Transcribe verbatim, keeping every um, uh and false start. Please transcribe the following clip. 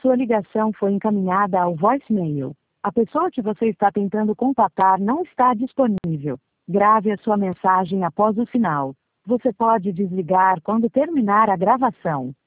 Sua ligação foi encaminhada ao voicemail. A pessoa que você está tentando contatar não está disponível. Grave a sua mensagem após o sinal. Você pode desligar quando terminar a gravação.